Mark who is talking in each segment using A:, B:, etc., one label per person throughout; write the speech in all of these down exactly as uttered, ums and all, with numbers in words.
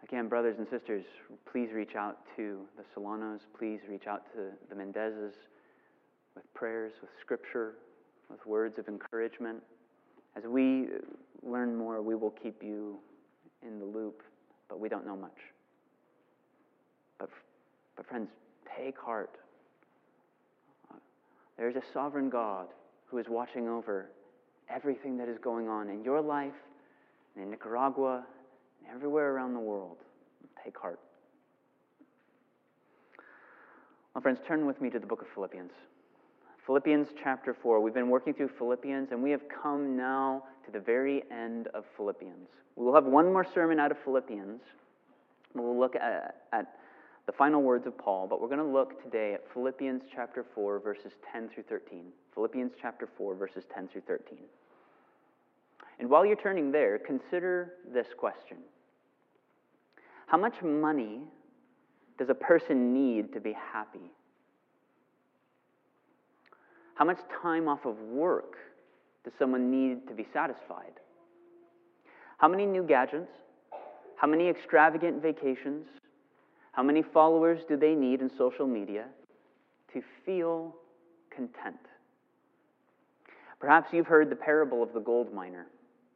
A: Again, brothers and sisters, please reach out to the Solanos. Please reach out to the Mendezes with prayers, with scripture, with words of encouragement. As we learn more, we will keep you in the loop, but we don't know much. But, but friends, take heart. There's a sovereign God who is watching over everything that is going on in your life, and in Nicaragua, and everywhere around the world. Take heart. Well, friends, turn with me to the book of Philippians. Philippians chapter four. We've been working through Philippians, and we have come now to the very end of Philippians. We will have one more sermon out of Philippians. We'll look at, at the final words of Paul, but we're going to look today at Philippians chapter four, verses ten through thirteen. Philippians chapter four, verses ten through thirteen. And while you're turning there, consider this question. How much money does a person need to be happy? How much time off of work does someone need to be satisfied? How many new gadgets? How many extravagant vacations? How many followers do they need in social media to feel content? Perhaps you've heard the parable of the gold miner.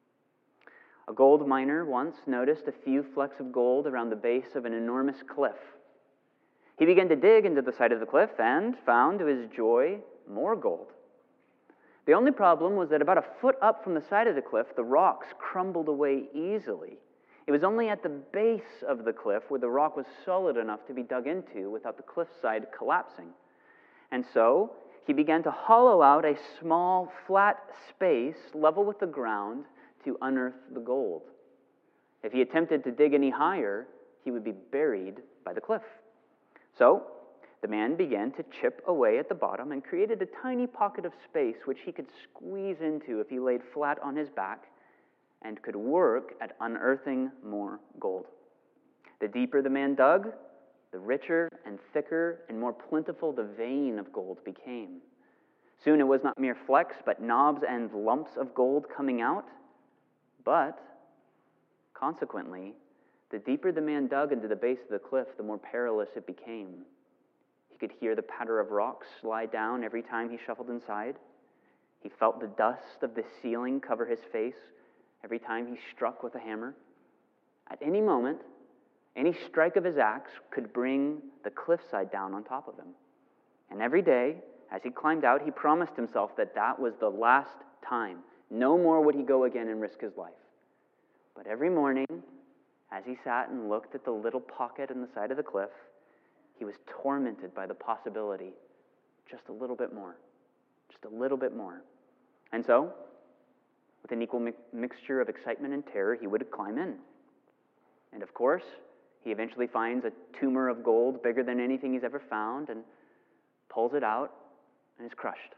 A: A gold miner once noticed a few flecks of gold around the base of an enormous cliff. He began to dig into the side of the cliff and found, to his joy, more gold. The only problem was that about a foot up from the side of the cliff, the rocks crumbled away easily. It was only at the base of the cliff where the rock was solid enough to be dug into without the cliffside collapsing. And so, he began to hollow out a small, flat space level with the ground to unearth the gold. If he attempted to dig any higher, he would be buried by the cliff. So, the man began to chip away at the bottom and created a tiny pocket of space which he could squeeze into if he laid flat on his back and could work at unearthing more gold. The deeper the man dug, the richer and thicker and more plentiful the vein of gold became. Soon it was not mere flecks, but knobs and lumps of gold coming out. But, consequently, the deeper the man dug into the base of the cliff, the more perilous it became. He could hear the patter of rocks slide down every time he shuffled inside. He felt the dust of the ceiling cover his face every time he struck with a hammer. At any moment, any strike of his axe could bring the cliffside down on top of him. And every day, as he climbed out, he promised himself that that was the last time. No more would he go again and risk his life. But every morning, as he sat and looked at the little pocket in the side of the cliff, he was tormented by the possibility, just a little bit more, just a little bit more. And so, with an equal mi- mixture of excitement and terror, he would climb in. And of course, he eventually finds a tumor of gold bigger than anything he's ever found and pulls it out and is crushed.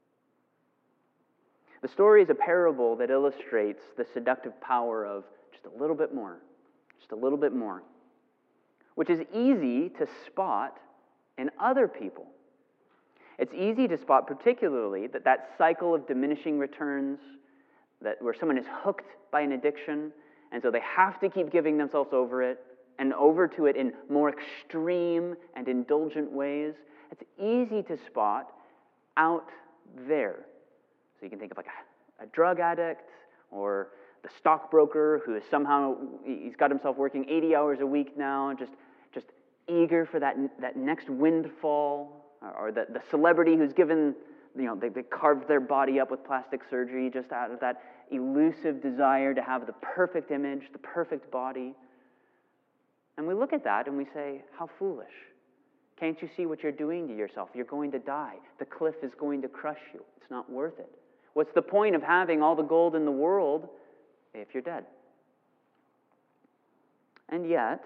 A: The story is a parable that illustrates the seductive power of just a little bit more, just a little bit more, which is easy to spot in other people. It's easy to spot particularly that that cycle of diminishing returns, that where someone is hooked by an addiction, and so they have to keep giving themselves over it, and over to it in more extreme and indulgent ways. It's easy to spot out there. So you can think of like a, a drug addict or the stockbroker who is somehow, he's got himself working eighty hours a week now, just just eager for that that next windfall, or, or the, the celebrity who's given, you know, they, they carved their body up with plastic surgery just out of that elusive desire to have the perfect image, the perfect body. And we look at that and we say, how foolish. Can't you see what you're doing to yourself? You're going to die. The cliff is going to crush you. It's not worth it. What's the point of having all the gold in the world if you're dead? And yet,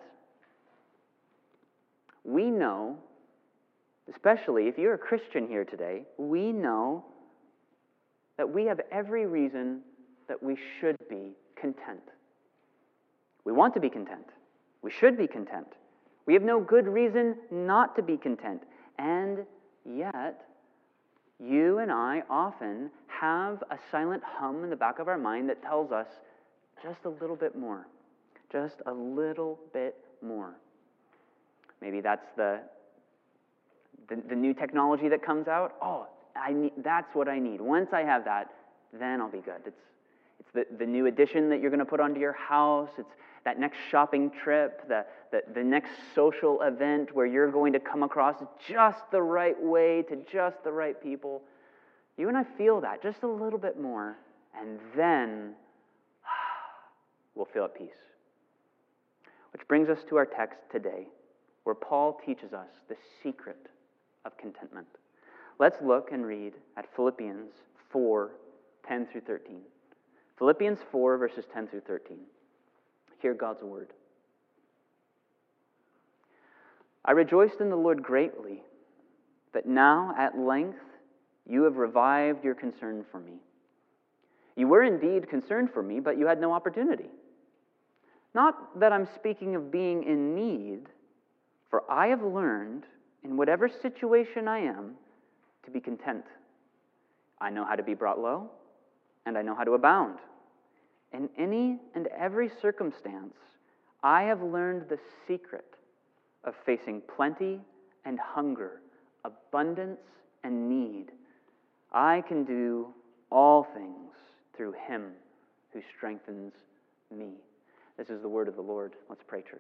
A: we know, especially if you're a Christian here today, we know that we have every reason that we should be content. We want to be content. We should be content. We have no good reason not to be content. And yet, you and I often have a silent hum in the back of our mind that tells us just a little bit more. Just a little bit more. Maybe that's the, the, the new technology that comes out. Oh, I need, that's what I need. Once I have that, then I'll be good. It's, it's the, the new addition that you're going to put onto your house. It's that next shopping trip, the, the, the next social event where you're going to come across just the right way to just the right people. You and I feel that just a little bit more, and then we'll feel at peace. Which brings us to our text today, where Paul teaches us the secret of contentment. Let's look and read at Philippians four, ten through thirteen. Philippians four, verses ten through thirteen. Hear God's word. I rejoiced in the Lord greatly that now at length you have revived your concern for me. You were indeed concerned for me, but you had no opportunity. Not that I'm speaking of being in need, for I have learned, in whatever situation I am, to be content. I know how to be brought low, and I know how to abound. In any and every circumstance, I have learned the secret of facing plenty and hunger, abundance and need. I can do all things through Him who strengthens me. This is the word of the Lord. Let's pray, church.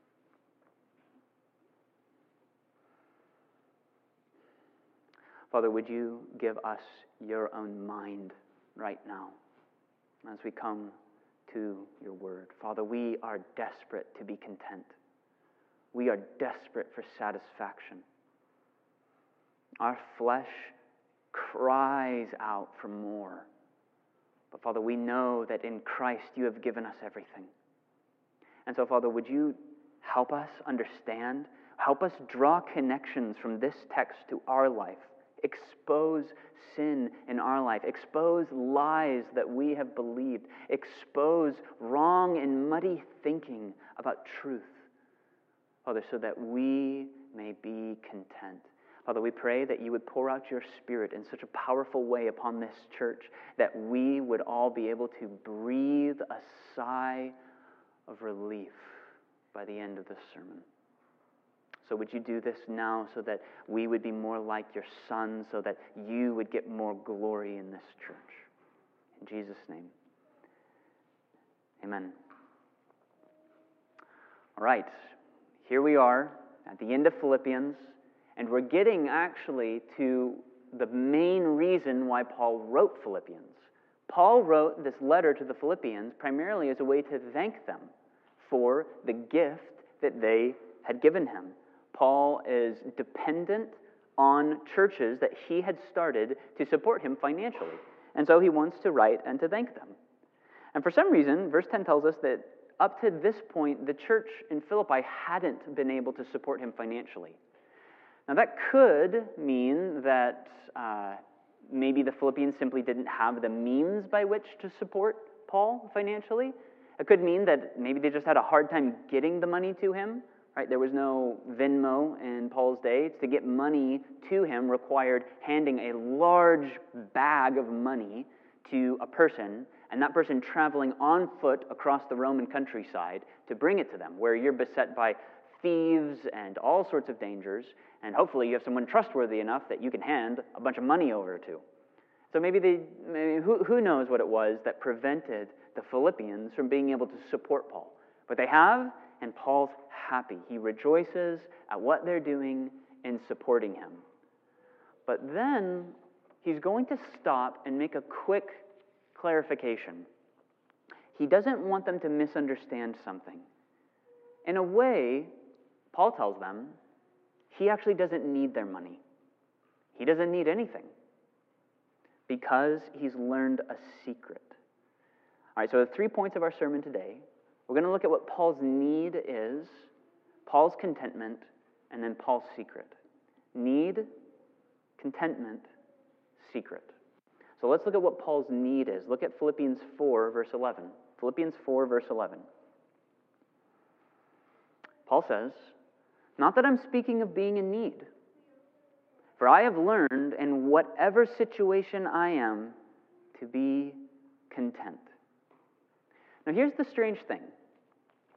A: Father, would you give us your own mind right now as we come to your word? Father, we are desperate to be content. We are desperate for satisfaction. Our flesh cries out for more. But Father, we know that in Christ you have given us everything. And so, Father, would you help us understand, help us draw connections from this text to our life, expose sin in our life, expose lies that we have believed, expose wrong and muddy thinking about truth, Father, so that we may be content. Father, we pray that you would pour out your Spirit in such a powerful way upon this church that we would all be able to breathe a sigh of relief by the end of this sermon. So would you do this now so that we would be more like your Son, so that you would get more glory in this church? In Jesus' name, amen. All right, here we are at the end of Philippians, and we're getting actually to the main reason why Paul wrote Philippians. Paul wrote this letter to the Philippians primarily as a way to thank them for the gift that they had given him. Paul is dependent on churches that he had started to support him financially. And so he wants to write and to thank them. And for some reason, verse ten tells us that up to this point, the church in Philippi hadn't been able to support him financially. Now that could mean that uh, maybe the Philippians simply didn't have the means by which to support Paul financially. It could mean that maybe they just had a hard time getting the money to him. Right? There was no Venmo in Paul's day. To get money to him required handing a large bag of money to a person, and that person traveling on foot across the Roman countryside to bring it to them, where you're beset by thieves and all sorts of dangers, and hopefully you have someone trustworthy enough that you can hand a bunch of money over to. So maybe they, maybe, who, who knows what it was that prevented the Philippians from being able to support Paul. But they have, and Paul's happy. He rejoices at what they're doing in supporting him. But then he's going to stop and make a quick clarification. He doesn't want them to misunderstand something. In a way, Paul tells them he actually doesn't need their money. He doesn't need anything because he's learned a secret. All right, so the three points of our sermon today. We're going to look at what Paul's need is, Paul's contentment, and then Paul's secret. Need, contentment, secret. So let's look at what Paul's need is. Look at Philippians four, verse eleven. Philippians four, verse eleven. Paul says, "Not that I'm speaking of being in need, for I have learned in whatever situation I am to be content." Now here's the strange thing.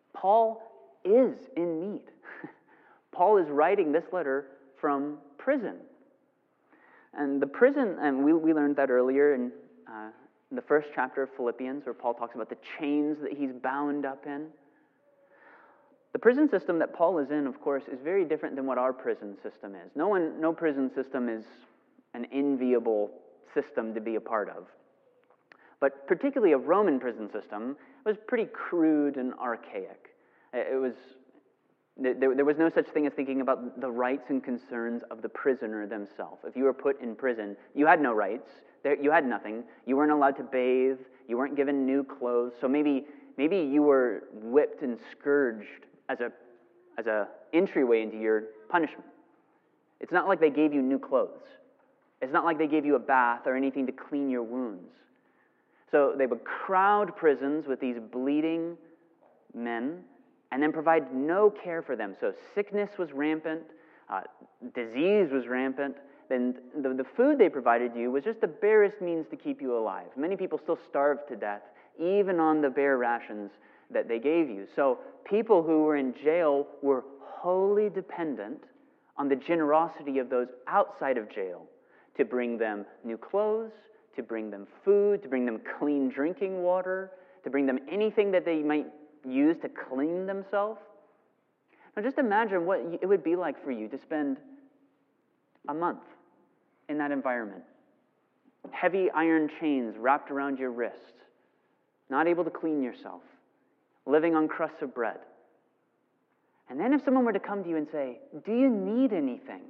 A: Paul is in need. Paul is writing this letter from prison. And the prison, and we, we learned that earlier in uh, the first chapter of Philippians, where Paul talks about the chains that he's bound up in. The prison system that Paul is in, of course, is very different than what our prison system is. No one, no prison system is an enviable system to be a part of. But particularly a Roman prison system was pretty crude and archaic. It was there, there was no such thing as thinking about the rights and concerns of the prisoner themselves. If you were put in prison, you had no rights. There, you had nothing. You weren't allowed to bathe. You weren't given new clothes. So maybe maybe you were whipped and scourged as a as a entryway into your punishment. It's not like they gave you new clothes. It's not like they gave you a bath or anything to clean your wounds. So they would crowd prisons with these bleeding men and then provide no care for them. So sickness was rampant, uh, disease was rampant, and the, the food they provided you was just the barest means to keep you alive. Many people still starved to death, even on the bare rations that they gave you. So people who were in jail were wholly dependent on the generosity of those outside of jail to bring them new clothes, to bring them food, to bring them clean drinking water, to bring them anything that they might use to clean themselves. Now just imagine what it would be like for you to spend a month in that environment. Heavy iron chains wrapped around your wrist, not able to clean yourself, living on crusts of bread. And then if someone were to come to you and say, "Do you need anything?"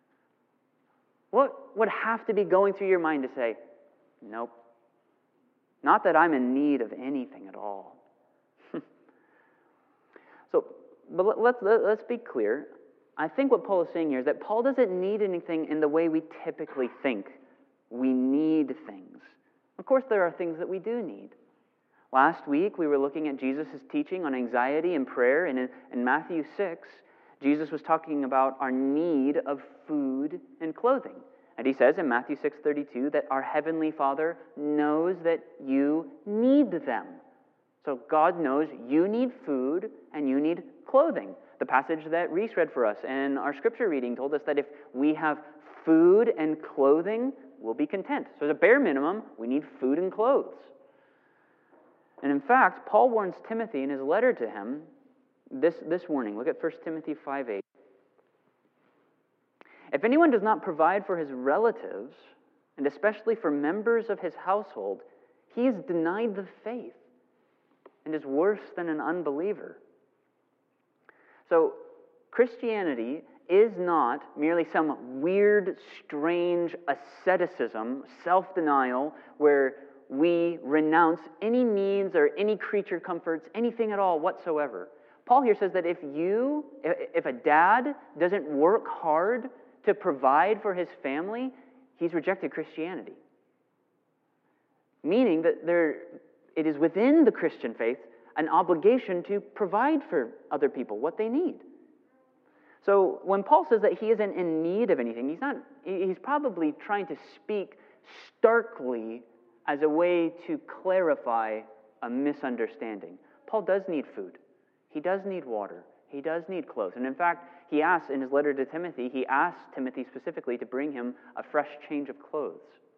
A: What would have to be going through your mind to say, "Nope. Not that I'm in need of anything at all." So, but let's, let's be clear. I think what Paul is saying here is that Paul doesn't need anything in the way we typically think we need things. Of course, there are things that we do need. Last week, we were looking at Jesus' teaching on anxiety and prayer, and in, in Matthew six, Jesus was talking about our need of food and clothing. And he says in Matthew six thirty-two that our Heavenly Father knows that you need them. So God knows you need food and you need clothing. The passage that Reese read for us and our scripture reading told us that if we have food and clothing, we'll be content. So as a bare minimum, we need food and clothes. And in fact, Paul warns Timothy in his letter to him this, this warning. Look at First Timothy five eight. If anyone does not provide for his relatives, and especially for members of his household, he is denied the faith and is worse than an unbeliever. So, Christianity is not merely some weird, strange asceticism, self-denial, where we renounce any needs or any creature comforts, anything at all whatsoever. Paul here says that if you, if a dad doesn't work hard to provide for his family, he's rejected Christianity. Meaning that there, it is within the Christian faith an obligation to provide for other people what they need. So when Paul says that he isn't in need of anything, he's not. He's probably trying to speak starkly as a way to clarify a misunderstanding. Paul does need food. He does need water. He does need clothes. And in fact, he asks in his letter to Timothy, he asks Timothy specifically to bring him a fresh change of clothes.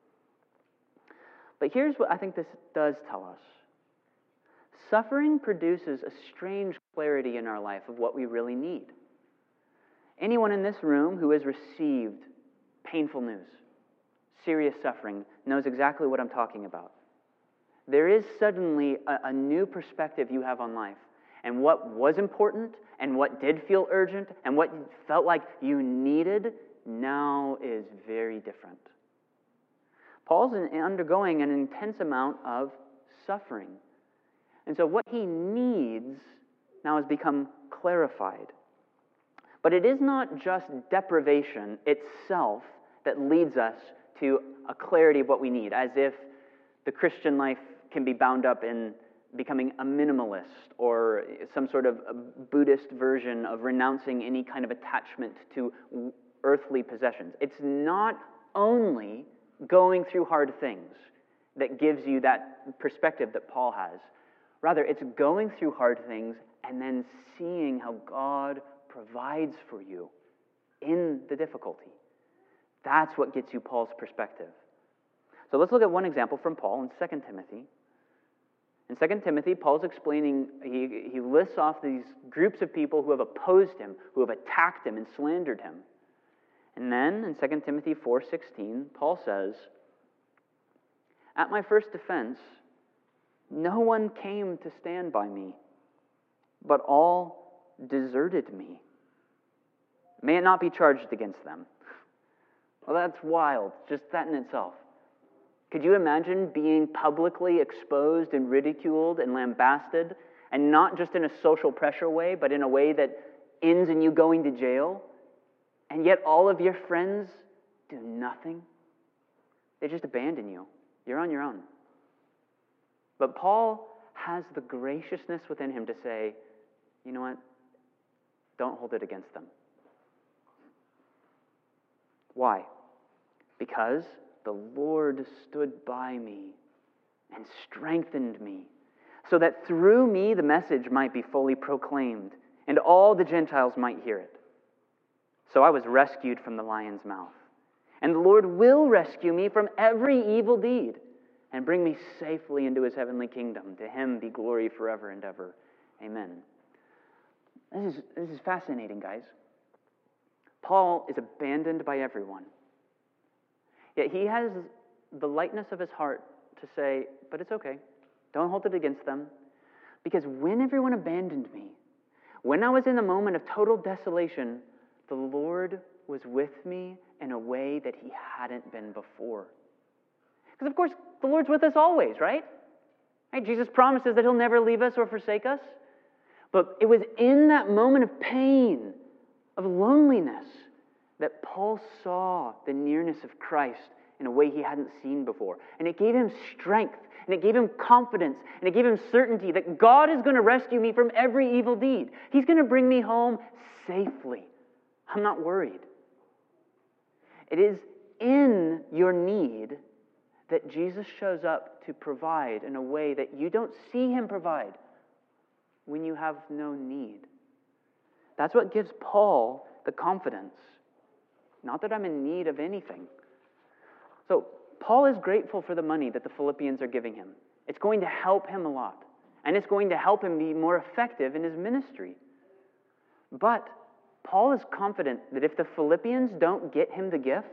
A: But here's what I think this does tell us. Suffering produces a strange clarity in our life of what we really need. Anyone in this room who has received painful news, serious suffering, knows exactly what I'm talking about. There is suddenly a, a new perspective you have on life. And what was important, and what did feel urgent, and what felt like you needed, now is very different. Paul's undergoing an intense amount of suffering. And so what he needs now has become clarified. But it is not just deprivation itself that leads us to a clarity of what we need, as if the Christian life can be bound up in becoming a minimalist or some sort of a Buddhist version of renouncing any kind of attachment to earthly possessions. It's not only going through hard things that gives you that perspective that Paul has. Rather, it's going through hard things and then seeing how God provides for you in the difficulty. That's what gets you Paul's perspective. So let's look at one example from Paul in Second Timothy. In Second Timothy, Paul's explaining, he, he lists off these groups of people who have opposed him, who have attacked him and slandered him. And then in Second Timothy four sixteen, Paul says, "At my first defense, no one came to stand by me, but all deserted me. May it not be charged against them." Well, that's wild, just that in itself. Could you imagine being publicly exposed and ridiculed and lambasted, and not just in a social pressure way, but in a way that ends in you going to jail, and yet all of your friends do nothing? They just abandon you. You're on your own. But Paul has the graciousness within him to say, you know what? Don't hold it against them. Why? Because the Lord stood by me and strengthened me, so that through me the message might be fully proclaimed, and all the Gentiles might hear it. So I was rescued from the lion's mouth. And the Lord will rescue me from every evil deed and bring me safely into his heavenly kingdom. To him be glory forever and ever. Amen. This is, this is fascinating, guys. Paul is abandoned by everyone. Yet he has the lightness of his heart to say, but it's okay. Don't hold it against them. Because when everyone abandoned me, when I was in the moment of total desolation, the Lord was with me in a way that he hadn't been before. Because of course, the Lord's with us always, right? Right? Jesus promises that he'll never leave us or forsake us. But it was in that moment of pain, of loneliness, that Paul saw the nearness of Christ in a way he hadn't seen before. And it gave him strength, and it gave him confidence, and it gave him certainty that God is going to rescue me from every evil deed. He's going to bring me home safely. I'm not worried. It is in your need that Jesus shows up to provide in a way that you don't see him provide when you have no need. That's what gives Paul the confidence. Not that I'm in need of anything. So Paul is grateful for the money that the Philippians are giving him. It's going to help him a lot. And it's going to help him be more effective in his ministry. But Paul is confident that if the Philippians don't get him the gift,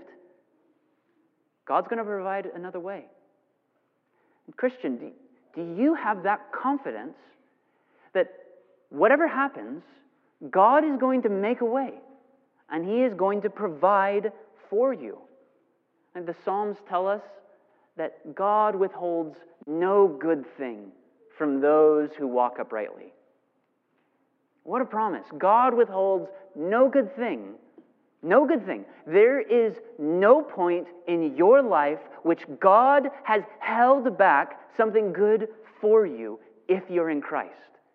A: God's going to provide another way. And Christian, do, do you have that confidence that whatever happens, God is going to make a way, and he is going to provide for you? And the Psalms tell us that God withholds no good thing from those who walk uprightly. What a promise. God withholds no good thing. No good thing. There is no point in your life which God has held back something good for you if you're in Christ.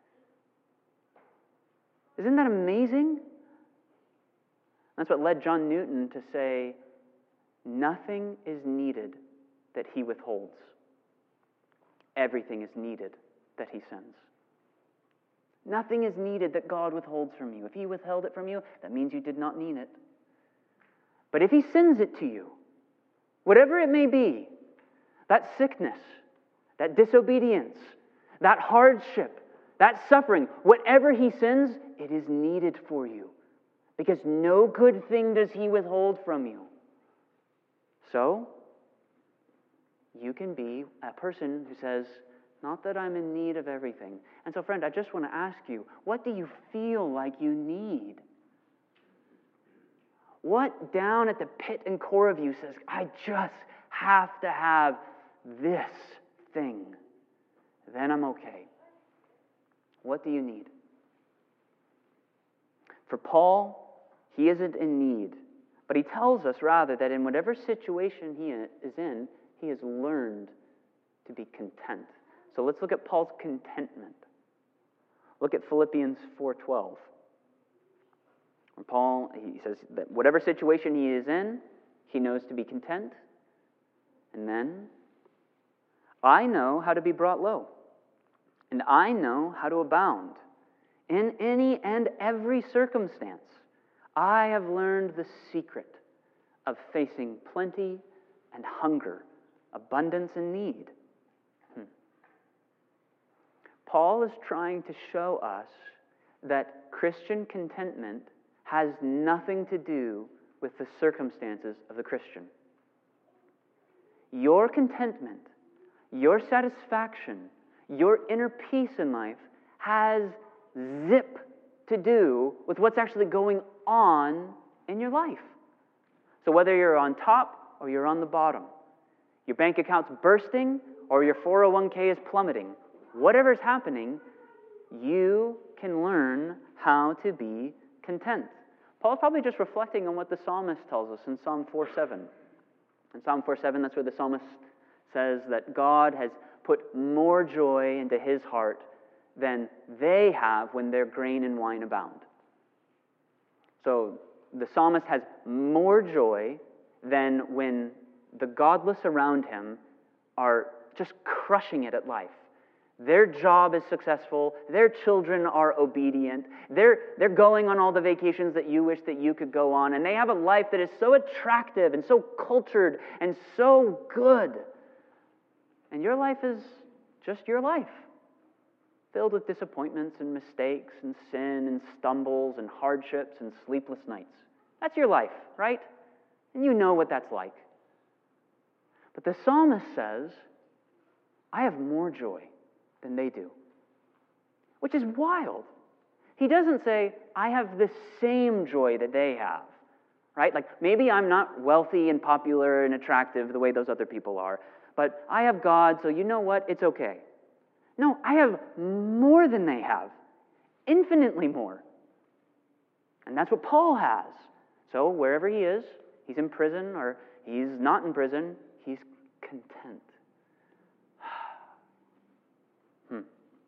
A: Isn't that amazing? That's what led John Newton to say, nothing is needed that he withholds. Everything is needed that he sends. Nothing is needed that God withholds from you. If he withheld it from you, that means you did not need it. But if he sends it to you, whatever it may be, that sickness, that disobedience, that hardship, that suffering, whatever he sends, it is needed for you. Because no good thing does he withhold from you. So, you can be a person who says, not that I'm in need of everything. And so, friend, I just want to ask you, what do you feel like you need? What down at the pit and core of you says, I just have to have this thing. Then I'm okay. What do you need? For Paul, he isn't in need. But he tells us rather that in whatever situation he is in, he has learned to be content. So let's look at Paul's contentment. Look at Philippians four twelve. Paul, he says that whatever situation he is in, he knows to be content. And then, I know how to be brought low, and I know how to abound. In any and every circumstance, I have learned the secret of facing plenty and hunger, abundance and need. Hmm. Paul is trying to show us that Christian contentment has nothing to do with the circumstances of the Christian. Your contentment, your satisfaction, your inner peace in life has zip to do with what's actually going on in your life. So whether you're on top or you're on the bottom, your bank account's bursting or your four oh one k is plummeting, whatever's happening, you can learn how to be content. Paul's probably just reflecting on what the psalmist tells us in Psalm four seven. In Psalm four seven, that's where the psalmist says that God has put more joy into his heart than they have when their grain and wine abound. So the psalmist has more joy than when the godless around him are just crushing it at life. Their job is successful. Their children are obedient. They're, they're going on all the vacations that you wish that you could go on. And they have a life that is so attractive and so cultured and so good. And your life is just your life, filled with disappointments and mistakes and sin and stumbles and hardships and sleepless nights. That's your life, right? And you know what that's like. But the psalmist says, I have more joy than they do, which is wild. He doesn't say, I have the same joy that they have, right? Like, maybe I'm not wealthy and popular and attractive the way those other people are, but I have God, so you know what? It's okay. No, I have more than they have, infinitely more. And that's what Paul has. So wherever he is, he's in prison or he's not in prison, he's content. hmm.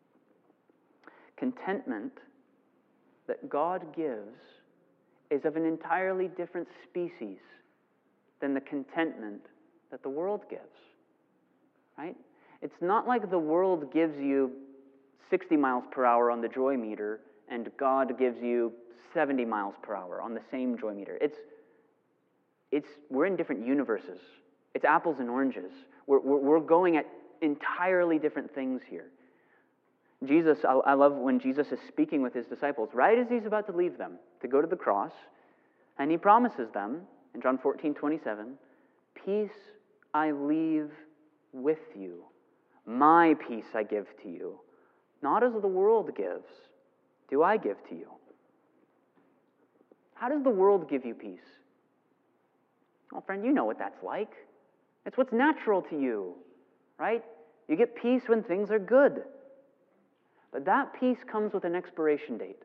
A: Contentment that God gives is of an entirely different species than the contentment that the world gives. Right? It's not like the world gives you sixty miles per hour on the joy meter and God gives you seventy miles per hour on the same joy meter. It's, it's, we're in different universes. It's apples and oranges. We're, we're, we're going at entirely different things here. Jesus, I, I love when Jesus is speaking with his disciples, right as he's about to leave them to go to the cross, and he promises them in John fourteen twenty-seven, peace I leave with you. My peace I give to you. Not as the world gives, do I give to you. How does the world give you peace? Well, friend, you know what that's like. It's what's natural to you, right? You get peace when things are good. But that peace comes with an expiration date.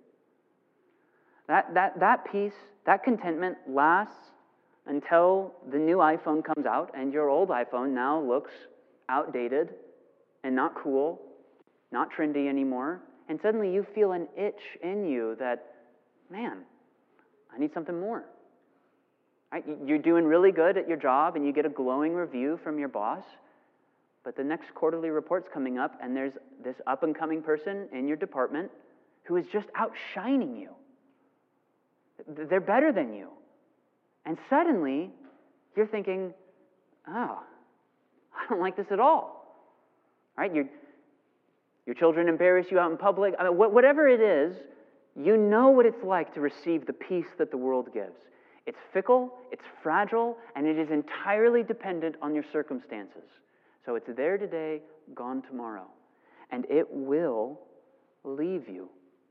A: That, that, that peace, that contentment lasts until the new iPhone comes out and your old iPhone now looks outdated and not cool, not trendy anymore, and suddenly you feel an itch in you that, man, I need something more. Right? You're doing really good at your job and you get a glowing review from your boss, but the next quarterly report's coming up and there's this up-and-coming person in your department who is just outshining you. They're better than you. And suddenly, you're thinking, oh, I don't like this at all. Right? Your, your children embarrass you out in public. I mean, whatever it is, you know what it's like to receive the peace that the world gives. It's fickle, it's fragile, and it is entirely dependent on your circumstances. So it's there today, gone tomorrow. And it will leave you.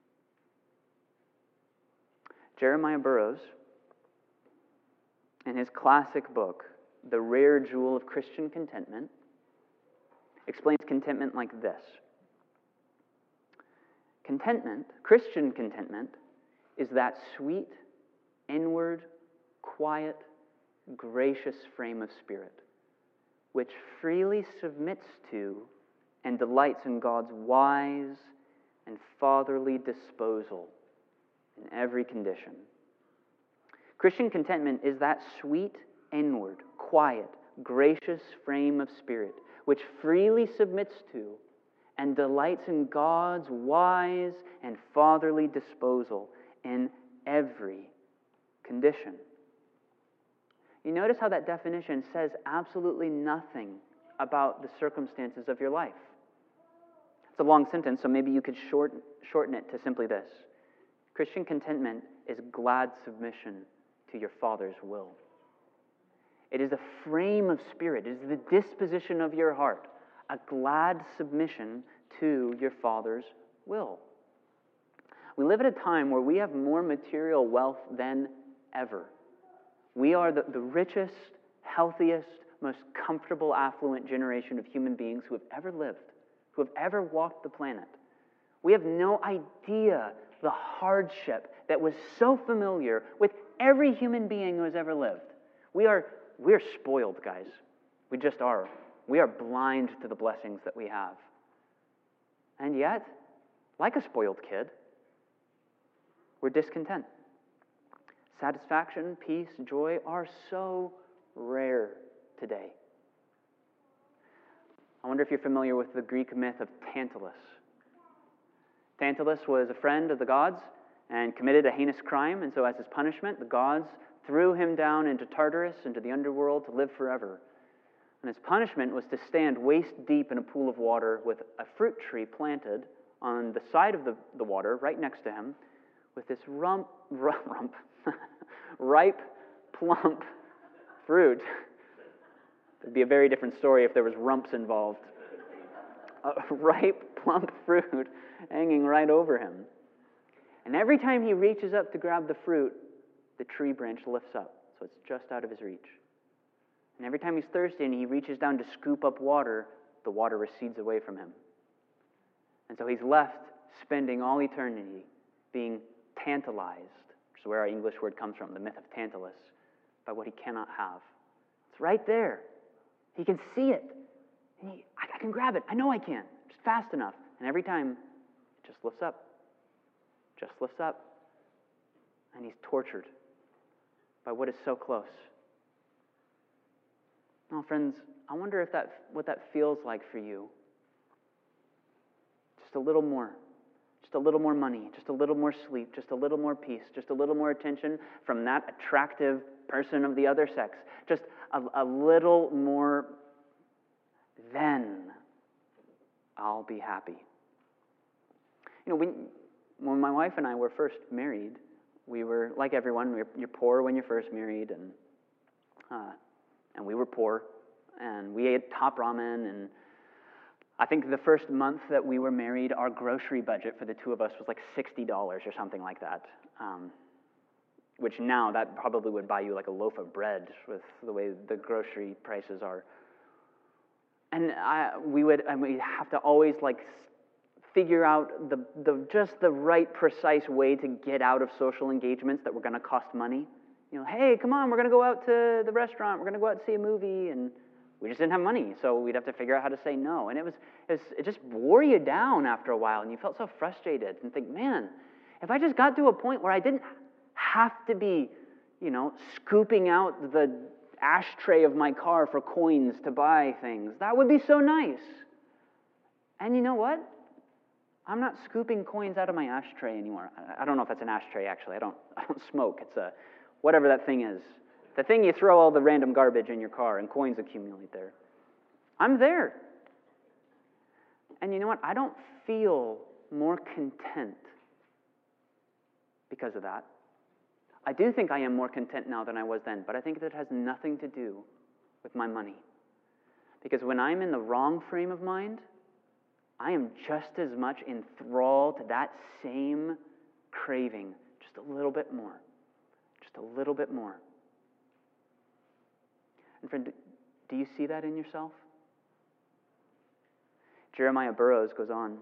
A: Jeremiah Burroughs, in his classic book, The Rare Jewel of Christian Contentment, explains contentment like this. Contentment, Christian contentment, is that sweet, inward, quiet, gracious frame of spirit, which freely submits to and delights in God's wise and fatherly disposal in every condition. Christian contentment is that sweet, inward, quiet, gracious frame of spirit, which freely submits to and delights in God's wise and fatherly disposal in every condition. You notice how that definition says absolutely nothing about the circumstances of your life. It's a long sentence, so maybe you could shorten, shorten it to simply this. Christian contentment is glad submission to your Father's will. It is a frame of spirit. It is the disposition of your heart, a glad submission to your Father's will. We live at a time where we have more material wealth than ever. We are the, the richest, healthiest, most comfortable, affluent generation of human beings who have ever lived, who have ever walked the planet. We have no idea the hardship that was so familiar with every human being who has ever lived. We are we're spoiled, guys. We just are. We are blind to the blessings that we have. And yet, like a spoiled kid, we're discontent. Satisfaction, peace, joy are so rare today. I wonder if you're familiar with the Greek myth of Tantalus. Tantalus was a friend of the gods and committed a heinous crime, and so as his punishment, the gods threw him down into Tartarus, into the underworld, to live forever. And his punishment was to stand waist deep in a pool of water with a fruit tree planted on the side of the, the water, right next to him, with this rump, rump, rump ripe, plump fruit. It'd be a very different story if there was rumps involved. A ripe, plump fruit hanging right over him. And every time he reaches up to grab the fruit, the tree branch lifts up, so it's just out of his reach. And every time he's thirsty and he reaches down to scoop up water, the water recedes away from him. And so he's left spending all eternity being tantalized, which is where our English word comes from, the myth of Tantalus, by what he cannot have. It's right there. He can see it. And he, I, I can grab it. I know I can. Just fast enough. And every time, it just lifts up. Just lifts up. And he's tortured by what is so close. Now, friends, I wonder if that what that feels like for you. Just a little more. Just a little more money. Just a little more sleep. Just a little more peace. Just a little more attention from that attractive person of the other sex. Just a, a little more, then I'll be happy. You know, when, when my wife and I were first married, we were, like everyone, we were, you're poor when you're first married, and uh, and we were poor, and we ate top ramen, and I think the first month that we were married, our grocery budget for the two of us was like sixty dollars or something like that, um, which now that probably would buy you like a loaf of bread with the way the grocery prices are. And I, we would, and we have to always like figure out the, the just the right, precise way to get out of social engagements that were going to cost money. You know, hey, come on, we're going to go out to the restaurant, we're going to go out and see a movie, and we just didn't have money, so we'd have to figure out how to say no. And it was, it was, it just wore you down after a while, and you felt so frustrated and think, man, if I just got to a point where I didn't have to be, you know, scooping out the ashtray of my car for coins to buy things, that would be so nice. And you know what? I'm not scooping coins out of my ashtray anymore. I don't know if that's an ashtray, actually. I don't I don't smoke. It's a, whatever that thing is. The thing you throw all the random garbage in your car and coins accumulate there. I'm there. And you know what? I don't feel more content because of that. I do think I am more content now than I was then, but I think that has nothing to do with my money. Because when I'm in the wrong frame of mind, I am just as much enthralled to that same craving, just a little bit more, just a little bit more. And friend, do you see that in yourself? Jeremiah Burroughs goes on,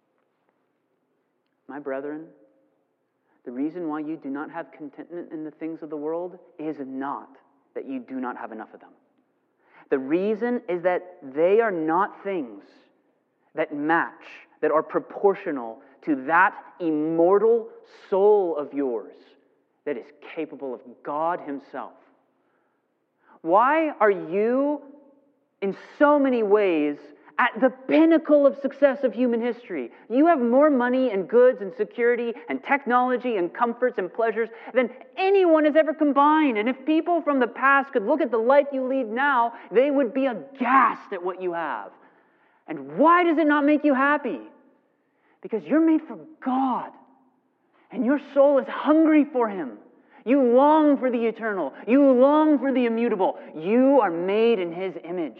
A: my brethren, the reason why you do not have contentment in the things of the world is not that you do not have enough of them. The reason is that they are not things that match, that are proportional to that immortal soul of yours that is capable of God Himself. Why are you, in so many ways, at the pinnacle of success of human history. You have more money and goods and security and technology and comforts and pleasures than anyone has ever combined. And if people from the past could look at the life you lead now, they would be aghast at what you have. And why does it not make you happy? Because you're made for God, and your soul is hungry for Him. You long for the eternal. You long for the immutable. You are made in His image.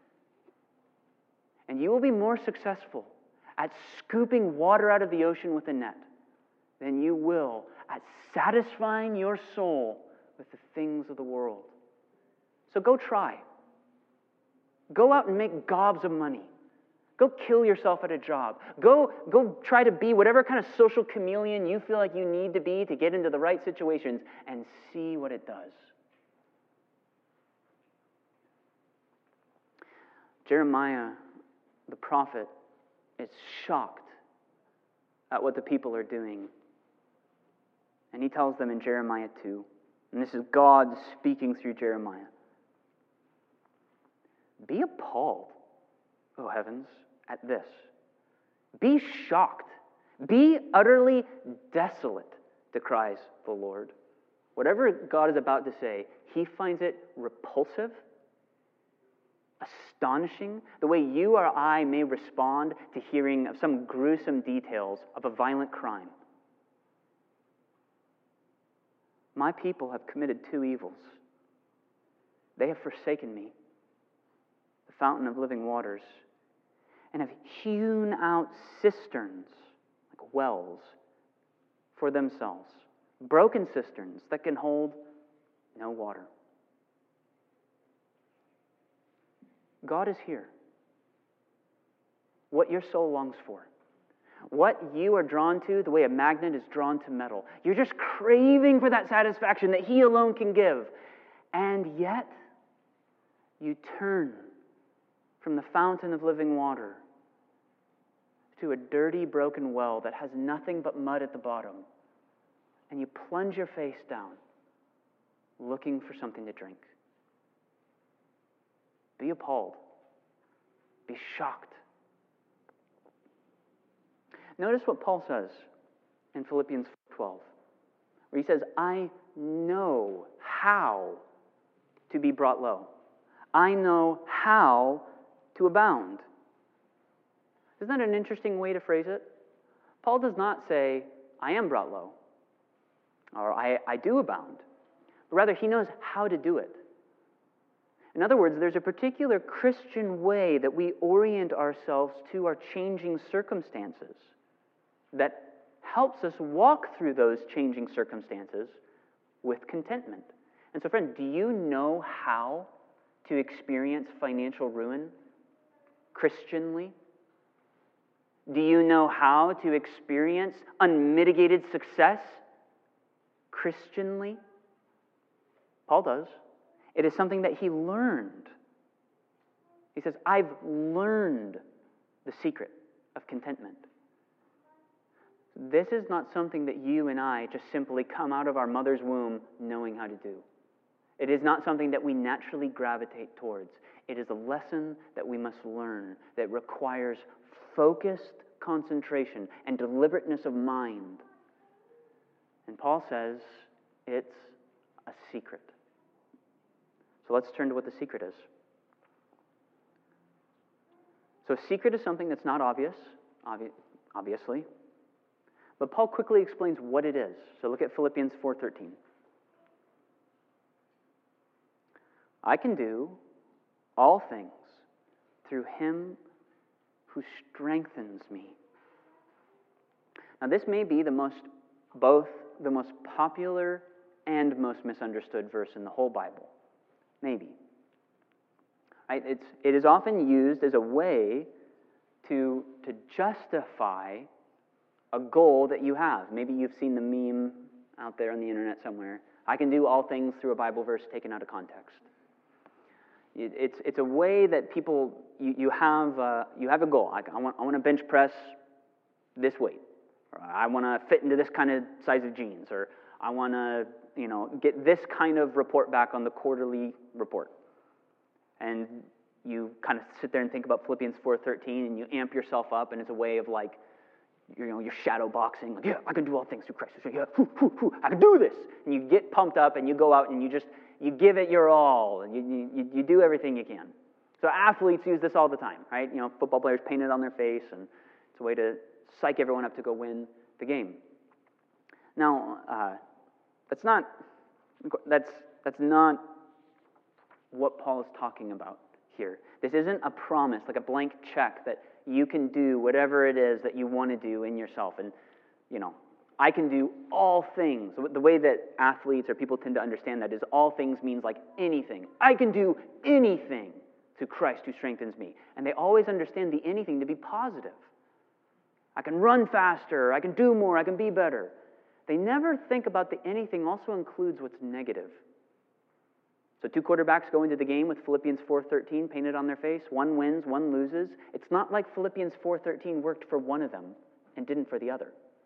A: And you will be more successful at scooping water out of the ocean with a net than you will at satisfying your soul with the things of the world. So go try. Go out and make gobs of money. Go kill yourself at a job. Go, go try to be whatever kind of social chameleon you feel like you need to be to get into the right situations, and see what it does. Jeremiah, the prophet, is shocked at what the people are doing. And he tells them in Jeremiah two, and this is God speaking through Jeremiah, "Be appalled, O heavens, at this. Be shocked. Be utterly desolate, decries the Lord." Whatever God is about to say, He finds it repulsive, astonishing, the way you or I may respond to hearing of some gruesome details of a violent crime. My people have committed two evils. They have forsaken me, the fountain of living waters, and have hewn out cisterns, like wells, for themselves. Broken cisterns that can hold no water. God is here. What your soul longs for. What you are drawn to, the way a magnet is drawn to metal. You're just craving for that satisfaction that He alone can give. And yet, you turn from the fountain of living water to a dirty, broken well that has nothing but mud at the bottom. And you plunge your face down, looking for something to drink. Be appalled. Be shocked. Notice what Paul says in Philippians twelve, where he says, "I know how to be brought low. I know how to abound." Isn't that an interesting way to phrase it? Paul does not say, "I am brought low," or I, I do abound. But rather, he knows how to do it. In other words, there's a particular Christian way that we orient ourselves to our changing circumstances that helps us walk through those changing circumstances with contentment. And so, friend, do you know how to experience financial ruin Christianly? Do you know how to experience unmitigated success Christianly? Paul does. It is something that he learned. He says, "I've learned the secret of contentment." This is not something that you and I just simply come out of our mother's womb knowing how to do. It is not something that we naturally gravitate towards. It is a lesson that we must learn that requires focused concentration and deliberateness of mind. And Paul says it's a secret. So let's turn to what the secret is. So a secret is something that's not obvious, obvi- obviously. But Paul quickly explains what it is. So look at Philippians four thirteen. "I can do all things through Him who strengthens me." Now this may be the most, both the most popular and most misunderstood verse in the whole Bible. Maybe. Right? It's, it is often used as a way to, to justify a goal that you have. Maybe you've seen the meme out there on the internet somewhere. I can do all things through a Bible verse taken out of context. It, it's, it's a way that people, you, you, have, uh, you have a goal. I, I, want, I want to bench press this weight. Or I want to fit into this kind of size of jeans. Or I want to, you know, get this kind of report back on the quarterly report. And you kind of sit there and think about Philippians four thirteen, and you amp yourself up, and it's a way of like, you know, you're shadow boxing. Like, yeah, I can do all things through Christ. Yeah, whoo, whoo, whoo, I can do this. And you get pumped up, and you go out, and you just, you give it your all, and you, you, you do everything you can. So athletes use this all the time, right? You know, football players paint it on their face, and it's a way to psych everyone up to go win the game. Now, uh, that's not, that's, that's not what Paul is talking about here. This isn't a promise, like a blank check that you can do whatever it is that you want to do in yourself. And, you know, I can do all things. The way that athletes or people tend to understand that is all things means like anything. I can do anything through Christ who strengthens me. And they always understand the anything to be positive. I can run faster, I can do more, I can be better. They never think about the anything also includes what's negative. So two quarterbacks go into the game with Philippians four thirteen painted on their face. One wins, one loses. It's not like Philippians four thirteen worked for one of them and didn't for the other.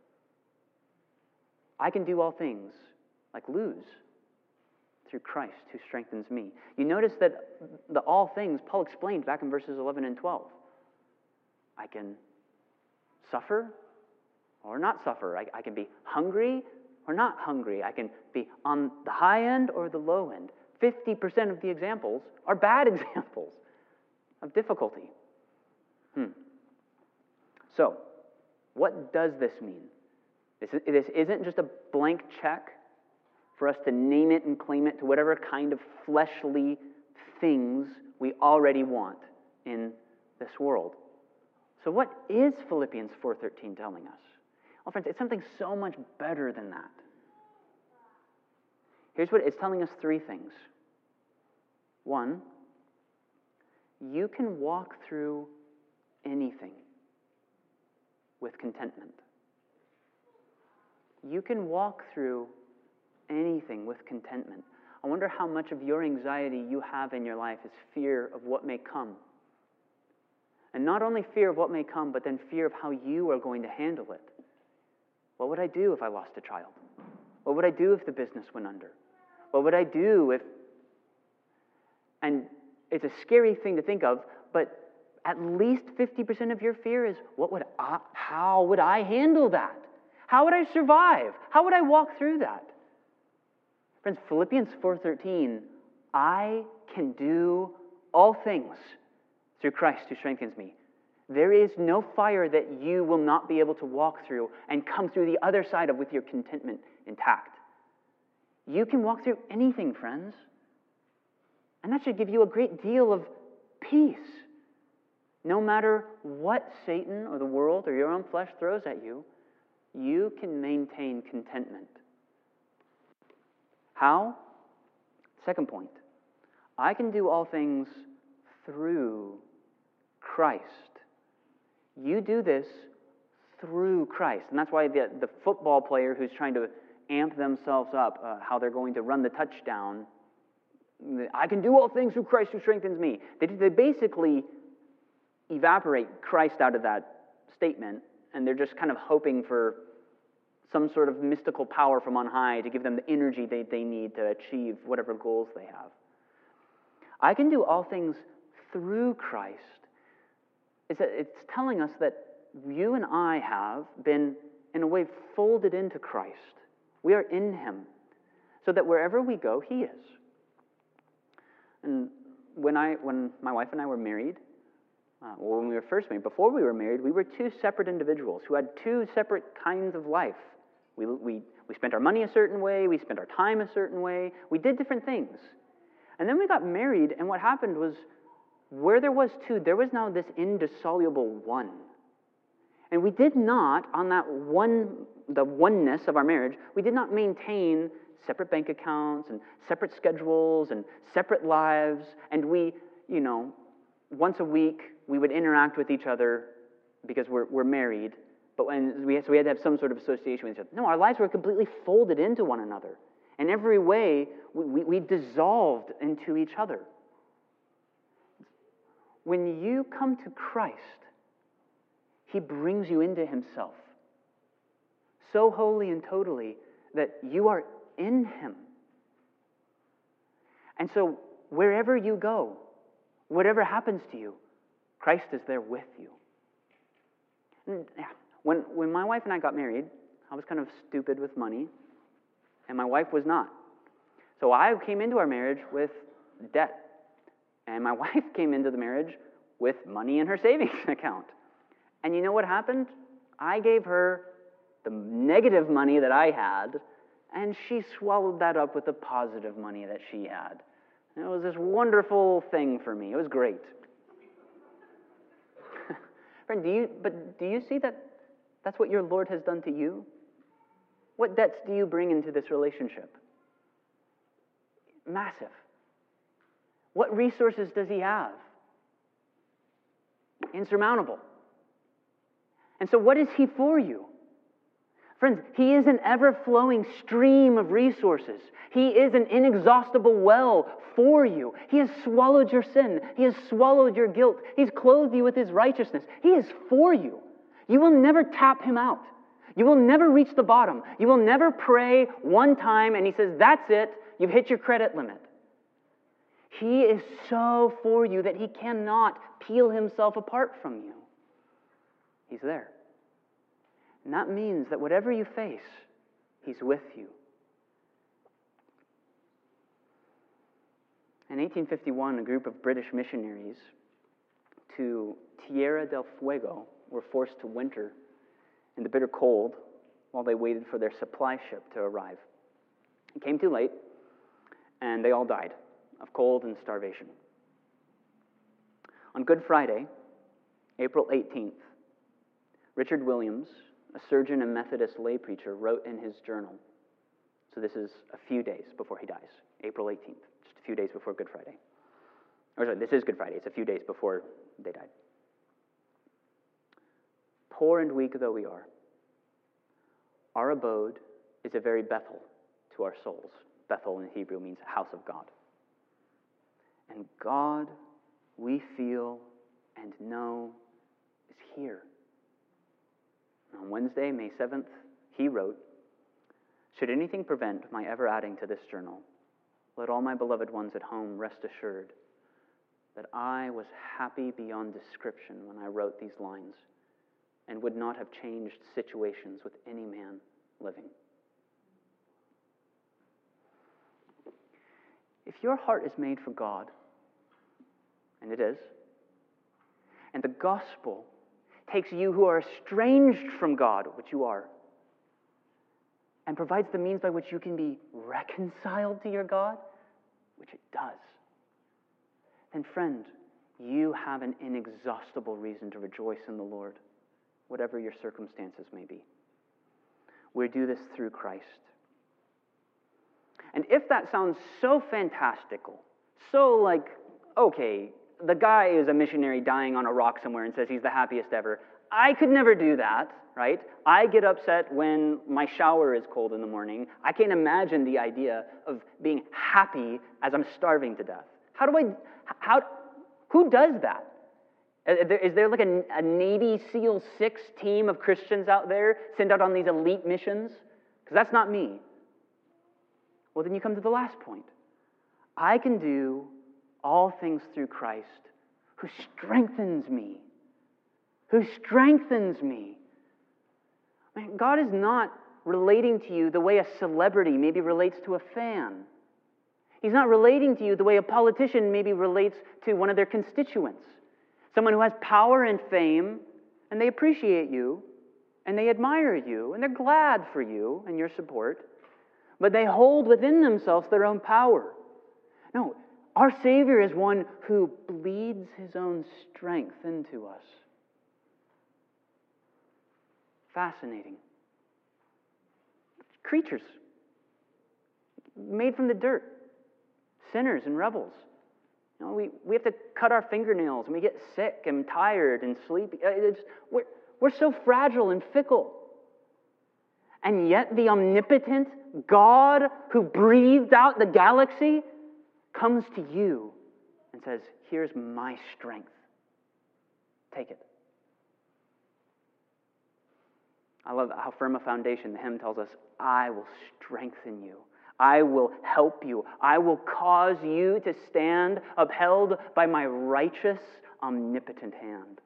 A: I can do all things, like lose, through Christ who strengthens me. You notice that the all things Paul explained back in verses eleven and twelve. I can suffer or not suffer. I, I can be hungry or not hungry. I can be on the high end or the low end. fifty percent of the examples are bad examples of difficulty. Hmm. So, what does this mean? This, is, this isn't just a blank check for us to name it and claim it to whatever kind of fleshly things we already want in this world. So what is Philippians four thirteen telling us? Well, friends, it's something so much better than that. Here's what it's telling us: three things. One, you can walk through anything with contentment. You can walk through anything with contentment. I wonder how much of your anxiety you have in your life is fear of what may come. And not only fear of what may come, but then fear of how you are going to handle it. What would I do if I lost a child? What would I do if the business went under? What would I do if... And it's a scary thing to think of, but at least fifty percent of your fear is, what would I, how would I handle that? How would I survive? How would I walk through that? Friends, Philippians four thirteen, I can do all things through Christ who strengthens me. There is no fire that you will not be able to walk through and come through the other side of with your contentment intact. You can walk through anything, friends. And that should give you a great deal of peace. No matter what Satan or the world or your own flesh throws at you, you can maintain contentment. How? Second point. I can do all things through Christ. You do this through Christ. And that's why the, the football player who's trying to amp themselves up, uh, how they're going to run the touchdown, I can do all things through Christ who strengthens me. They, they basically evaporate Christ out of that statement, and they're just kind of hoping for some sort of mystical power from on high to give them the energy they, they need to achieve whatever goals they have. I can do all things through Christ. It's, a, it's telling us that you and I have been, in a way, folded into Christ. We are in Him, so that wherever we go, He is. And when I, when my wife and I were married, uh, well, when we were first married, before we were married, we were two separate individuals who had two separate kinds of life. We, we, we spent our money a certain way, we spent our time a certain way, we did different things. And then we got married, and what happened was, where there was two, there was now this indissoluble one. And we did not, on that one, the oneness of our marriage, we did not maintain separate bank accounts and separate schedules and separate lives. And we, you know, once a week, we would interact with each other because we're, we're married. But when we had, so we had to have some sort of association with each other. No, our lives were completely folded into one another. In every way, we, we, we dissolved into each other. When you come to Christ, He brings you into Himself so wholly and totally that you are in Him. And so wherever you go, Whatever happens to you, Christ is there with you. And, yeah, when, when my wife and I got married, I was kind of stupid with money, and my wife was not. So I came into our marriage with debt, and my wife came into the marriage with money in her savings account. And you know what happened? I gave her the negative money that I had, and she swallowed that up with the positive money that she had. And it was this wonderful thing for me. It was great. Friend, do you, but do you see that that's what your Lord has done to you? What debts do you bring into this relationship? Massive. What resources does he have? Insurmountable. And so what is he for you? Friends, he is an ever-flowing stream of resources. He is an inexhaustible well for you. He has swallowed your sin. He has swallowed your guilt. He's clothed you with his righteousness. He is for you. You will never tap him out. You will never reach the bottom. You will never pray one time and he says, that's it, you've hit your credit limit. He is so for you that he cannot peel himself apart from you. He's there. And that means that whatever you face, he's with you. In eighteen fifty-one, a group of British missionaries to Tierra del Fuego were forced to winter in the bitter cold while they waited for their supply ship to arrive. It came too late, and they all died of cold and starvation. On Good Friday, April eighteenth, Richard Williams, a surgeon and Methodist lay preacher, wrote in his journal, so this is a few days before he dies, April eighteenth, just a few days before Good Friday. Or sorry, this is Good Friday, it's a few days before they died. Poor and weak though we are, our abode is a very Bethel to our souls. Bethel in Hebrew means house of God. And God, we feel and know, is here. On Wednesday, May seventh, he wrote, should anything prevent my ever adding to this journal, let all my beloved ones at home rest assured that I was happy beyond description when I wrote these lines and would not have changed situations with any man living. If your heart is made for God, and it is, and the gospel takes you who are estranged from God, which you are, and provides the means by which you can be reconciled to your God, which it does, then friend, you have an inexhaustible reason to rejoice in the Lord, whatever your circumstances may be. We do this through Christ. And if that sounds so fantastical, so like, okay, the guy is a missionary dying on a rock somewhere and says he's the happiest ever, I could never do that, right? I get upset when my shower is cold in the morning. I can't imagine the idea of being happy as I'm starving to death. How do I, how, who does that? Is there like a, a Navy SEAL six team of Christians out there sent out on these elite missions? Because that's not me. Well, then you come to the last point. I can do all things through Christ who strengthens me. Who strengthens me. Man, God is not relating to you the way a celebrity maybe relates to a fan. He's not relating to you the way a politician maybe relates to one of their constituents. Someone who has power and fame, and they appreciate you, and they admire you, and they're glad for you and your support, but they hold within themselves their own power. No, our Savior is one who bleeds his own strength into us. Fascinating. Creatures made from the dirt, sinners and rebels. You know, we, we have to cut our fingernails and we get sick and tired and sleepy. It's, we're, we're so fragile and fickle. And yet the omnipotent God who breathed out the galaxy comes to you and says, here's my strength. Take it. I love how firm a foundation the hymn tells us, I will strengthen you. I will help you. I will cause you to stand upheld by my righteous, omnipotent hand.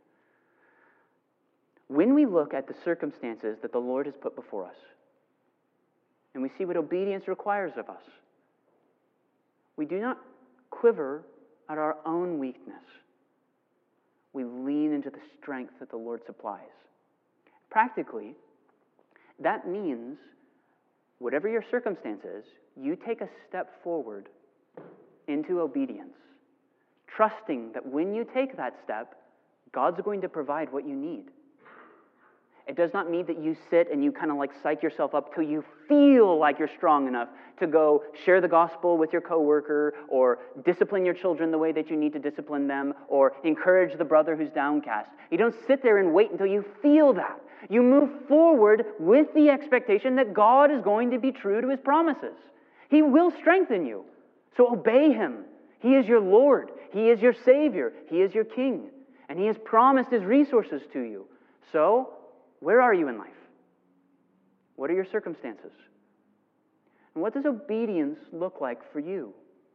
A: When we look at the circumstances that the Lord has put before us, and we see what obedience requires of us, we do not quiver at our own weakness. We lean into the strength that the Lord supplies. Practically, that means whatever your circumstance is, you take a step forward into obedience, trusting that when you take that step, God's going to provide what you need. It does not mean that you sit and you kind of like psych yourself up till you feel like you're strong enough to go share the gospel with your coworker, or discipline your children the way that you need to discipline them, or encourage the brother who's downcast. You don't sit there and wait until you feel that. You move forward with the expectation that God is going to be true to His promises. He will strengthen you. So obey Him. He is your Lord. He is your Savior. He is your King. And He has promised His resources to you. So, where are you in life? What are your circumstances? And what does obedience look like for you?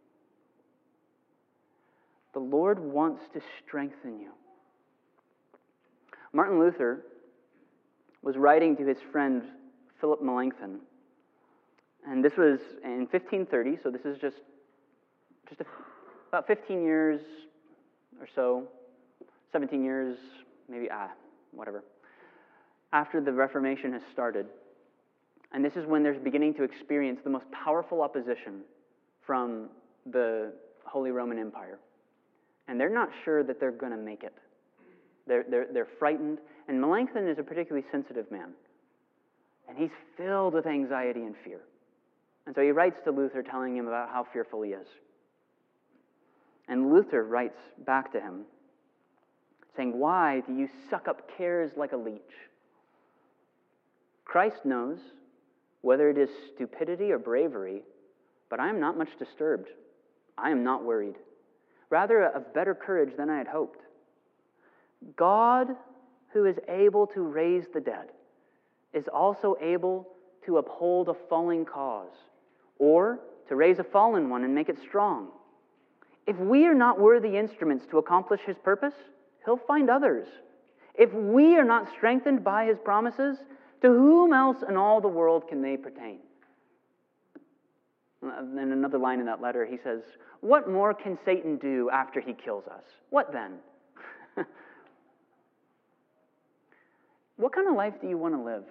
A: The Lord wants to strengthen you. Martin Luther was writing to his friend Philip Melanchthon. And this was in fifteen thirty, so this is just, just a, about fifteen years or so, seventeen years, maybe, ah, whatever, after the Reformation has started. And this is when they're beginning to experience the most powerful opposition from the Holy Roman Empire. And they're not sure that they're going to make it. They're, they're, they're frightened. And Melanchthon is a particularly sensitive man. And he's filled with anxiety and fear. And so he writes to Luther telling him about how fearful he is. And Luther writes back to him saying, "Why do you suck up cares like a leech? Christ knows whether it is stupidity or bravery, but I am not much disturbed. I am not worried. Rather, of better courage than I had hoped. God, who is able to raise the dead, is also able to uphold a falling cause, or to raise a fallen one and make it strong. If we are not worthy instruments to accomplish His purpose, He'll find others. If we are not strengthened by His promises, to whom else in all the world can they pertain?" And another line in that letter, he says, "What more can Satan do after he kills us? What then?" What kind of life do you want to live?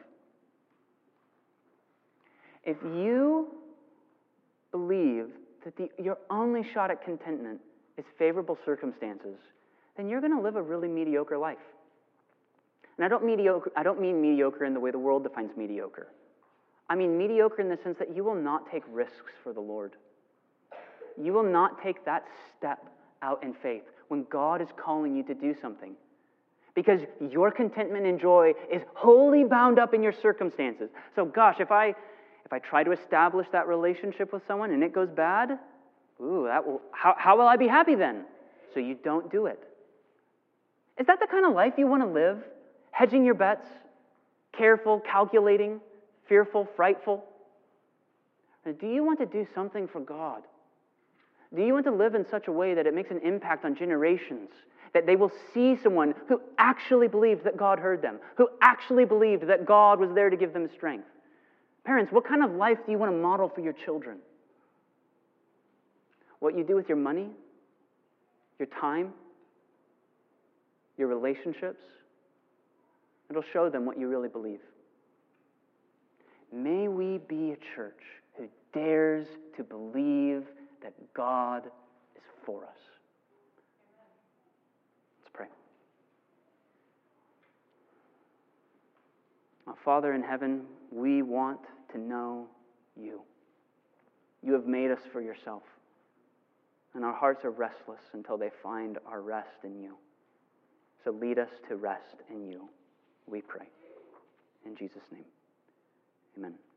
A: If you believe that the, your only shot at contentment is favorable circumstances, then you're going to live a really mediocre life. And I don't, mediocre, I don't mean mediocre in the way the world defines mediocre. I mean mediocre in the sense that you will not take risks for the Lord. You will not take that step out in faith when God is calling you to do something. Because your contentment and joy is wholly bound up in your circumstances. So gosh, if I if I try to establish that relationship with someone and it goes bad, ooh, that will how, how will I be happy then? So you don't do it. Is that the kind of life you want to live? Hedging your bets, careful, calculating, fearful, frightful? Or do you want to do something for God? Do you want to live in such a way that it makes an impact on generations? That they will see someone who actually believed that God heard them, who actually believed that God was there to give them strength? Parents, what kind of life do you want to model for your children? What you do with your money, your time, your relationships? It'll show them what you really believe. May we be a church who dares to believe that God is for us. Let's pray. Our Father in heaven, we want to know You. You have made us for Yourself, and our hearts are restless until they find our rest in You. So lead us to rest in You, we pray. In Jesus' name, amen.